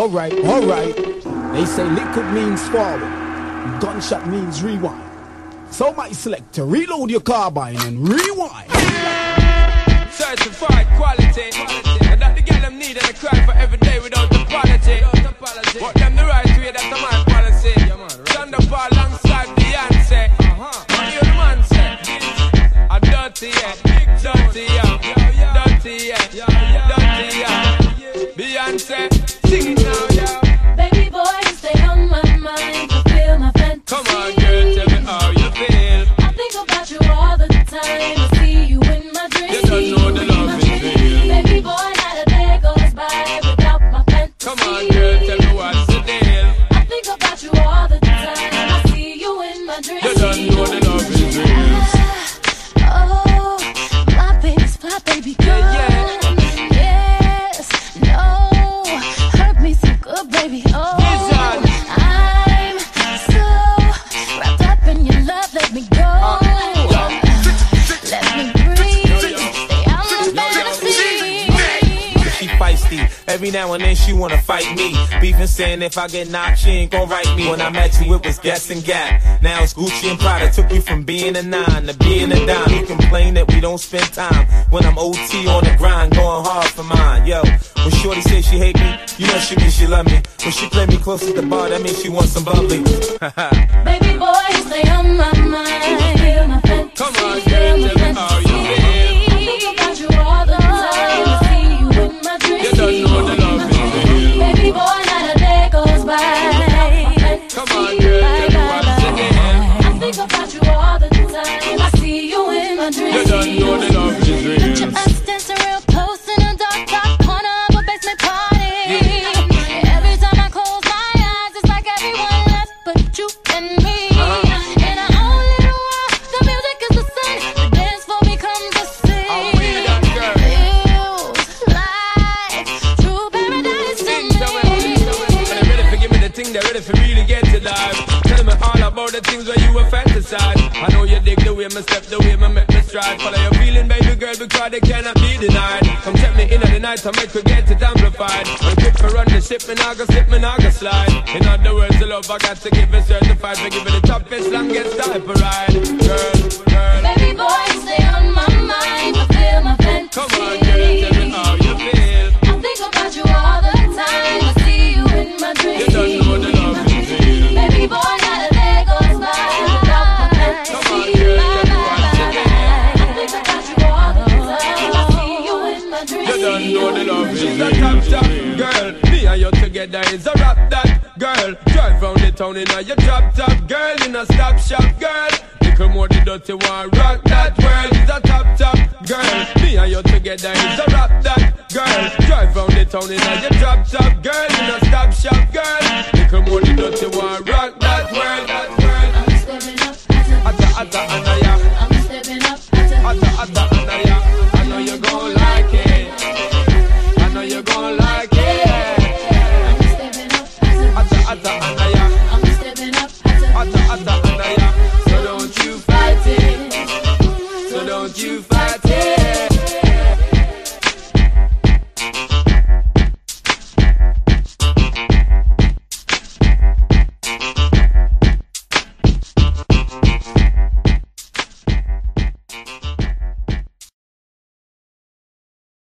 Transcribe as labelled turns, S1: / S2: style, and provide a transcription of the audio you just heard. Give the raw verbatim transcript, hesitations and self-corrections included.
S1: alright, alright. They say liquid means forward, gunshot means rewind. So my selector, reload your carbine and rewind.
S2: Certified quality, and that the girl them need and I cry for every day without apology. What them the right way, that's my policy. Thunderbolt alongside Beyonce. What you the man say? A dirty yeah, dirty yeah, dirty yeah, dirty yeah. Beyonce, sing it now, yeah.
S3: Baby boy, you stay on my mind, fulfill my fantasy.
S2: Come on, girl, tell me how you feel.
S3: I think about you all the time. I see you in my dreams.
S2: You don't know the love is real.
S3: Baby boy, not a day goes by without my fantasy.
S2: Come on, girl, tell me what's the deal.
S3: I think about you all the time. I see you in my dreams.
S2: You don't know the love is real.
S3: Oh, my baby's fly, baby girl.
S2: Yeah, yeah.
S3: Yes, no, hurt me so good, baby. Oh,
S2: Listen.
S3: I'm so wrapped up in your love. Let me go. Let me breathe. Stay out my fantasy.
S4: She feisty. Every now and then she wanna fight me. Beefing saying if I get knocked, she ain't gon' write me. When I met you, it was Guess and Gap. Now it's Gucci and Prada. Took you from being a nine to being a dime. You complain that we don't spend time. When I'm O T on the grind, going hard for mine. Yo, when Shorty say she hate me, you know she mean she love me. When she play me close at the bar, that means she wants some bubbly.
S3: Baby boy, you stay on my mind. Feel my fantasy.
S2: Come on, girl, tell me how you feel.
S3: I think about you all the time. I see you in my dreams.
S2: You don't know the love is real.
S3: Baby boy, not a day goes by.
S2: Come on, girl, tell me what's the deal.
S3: I think about you all the time. I see you in my dreams.
S2: You don't know the love is real.
S3: Picture us dancing real close in a dark, dark corner of a basement party. Every time I close my eyes, it's like everyone left but you and me. In our own little world, the music is the sun. The dance floor becomes a scene.
S2: I'll be that girl.
S3: Feels like true paradise to
S2: Sing
S3: me.
S2: to me. When they're ready for give me the thing, they're ready for really get to life. Tell me all about the things where you were fantasize. I know you dig the way me step, the way me make me stride. Follow your feeling, baby girl, because they cannot be denied. Come check me in at the night, I make her get it amplified. When quick for run the ship, me nah go slip, me nah go slide. In other words, the love I got to give it certified. For giving the toughest, longest type of ride. Girl, girl.
S3: Baby boy, you stay on my mind. Fulfill my fantasy.
S2: Come on, girl, tell me how you feel.
S3: I think about you all the time. I see you in my dreams.
S2: You don't know the love is real.
S3: Baby boy, not a day goes by without my fantasy.
S2: Come on, girl, tell me what's the deal.
S3: I think about you all the time. I see you in my dreams.
S2: You don't know the love is real. She's a top top girl. Me and you together is a rap that girl. Drive round the town in a your drop top girl. In a stop shop girl. Little more the dirty one. Rock that world is a top top girl. Me and you together is a rap that girl. Drive round the town in a your drop top girl. In a stop shop girl. Little more the dirty one. Rock that world, that world.
S3: I'm stepping up to
S2: Atta atta anaya.
S3: I'm stepping up to
S2: Atta atta anaya. I know you gon' like it. I know you gon' like it.
S3: I'm stepping up to
S2: Atta atta anaya.
S3: I'm stepping up to
S2: Atta atta anaya. So don't you fight it. So don't you fight